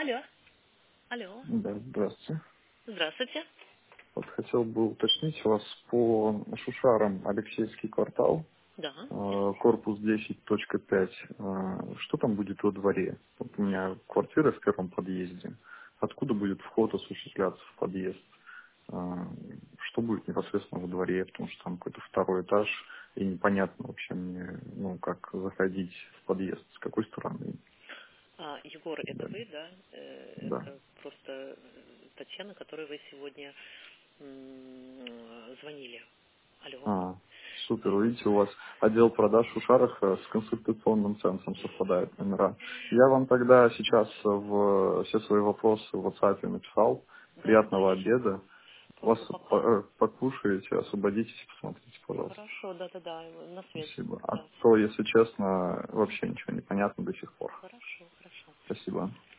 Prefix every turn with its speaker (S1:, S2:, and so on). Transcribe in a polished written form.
S1: Алло. Алло.
S2: Да, здравствуйте.
S1: Здравствуйте.
S2: Вот хотел бы уточнить у вас по Шушарам Алексеевский квартал,
S1: Да.
S2: корпус 10.5. Что там будет во дворе? Вот у меня квартира в первом подъезде. Откуда будет вход осуществляться в подъезд? Э, Что будет непосредственно во дворе? Потому что там какой-то второй этаж, и непонятно вообще мне, ну, как заходить в подъезд, с какой стороны.
S1: Егор, это
S2: Да,
S1: вы, да?
S2: да.
S1: Это просто Татьяна, которой вы сегодня звонили. Алло.
S2: Супер. Видите, у вас отдел продаж в Ушарах с консультационным центром совпадает номера. Я вам тогда сейчас все свои вопросы в WhatsApp написал.
S1: Да, да, да,
S2: Приятного
S1: я сейчас
S2: обеда. Вас
S1: просто пока.
S2: покушаете, освободитесь, посмотрите, пожалуйста.
S1: Хорошо, да, да, да, на связи.
S2: Спасибо. А
S1: Да.
S2: то, если честно, вообще ничего не понятно до сих пор.
S1: Хорошо, хорошо.
S2: Спасибо.